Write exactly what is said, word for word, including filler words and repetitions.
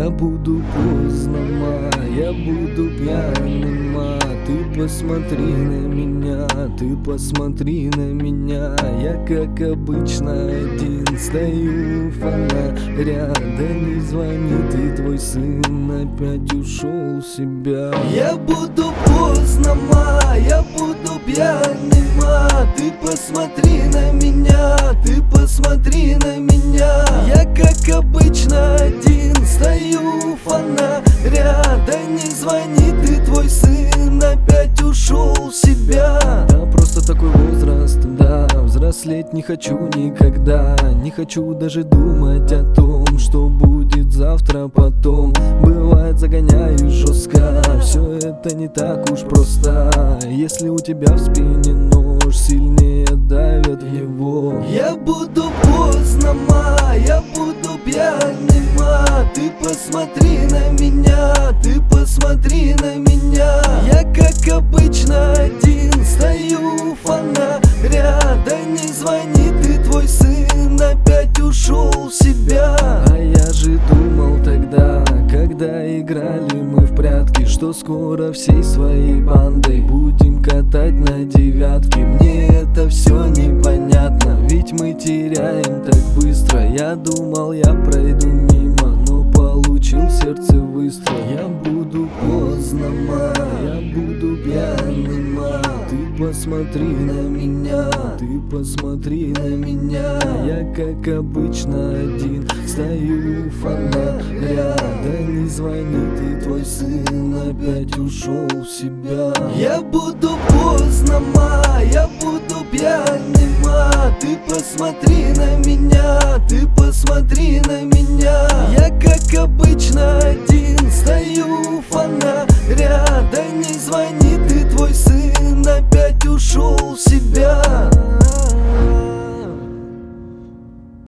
Я буду поздно, ма, я буду пьяным, ма. Ты посмотри на меня, ты посмотри на меня. Я, как обычно, один стою у фонаря. Да не звонит, и твой сын опять ушел в себя. Я буду поздно, ма, я буду пьяным, ма. Ты посмотри на меня, ты посмотри на меня. Я, как обычно, один стою у фонаря. Да не звонит, и твой сын опять ушел в себя. Да просто такой возраст, да, взрослеть не хочу никогда. Не хочу даже думать о том, что будет завтра потом. Бывает, загоняю жестко, все это не так уж просто. Если у тебя в спине нож, сильнее давят в него. Я буду поздно, ма, я буду пьяным, ма. Ты посмотри на меня, ты посмотри на меня. Я, как обычно, один стою у фонаря. Да не звонит, и твой сын опять ушел в себя. А я же думал тогда, когда играли мы в прятки, что скоро всей своей бандой будем катать на девятке. Мне это все непонятно, ведь мы теряем так быстро. Я думал, я пройду мимо, но получил в сердце выстрел. Я буду поздно, ма, я буду пьяным, ма. Ты посмотри на меня, ты посмотри на меня. Я, как обычно, один стою у фонаря. Да не звонит, и твой сын опять ушел в себя. Я буду поздно, ма, я буду пьяным, ма. Ты посмотри на меня, ты посмотри на меня. Я, как обычно, один стою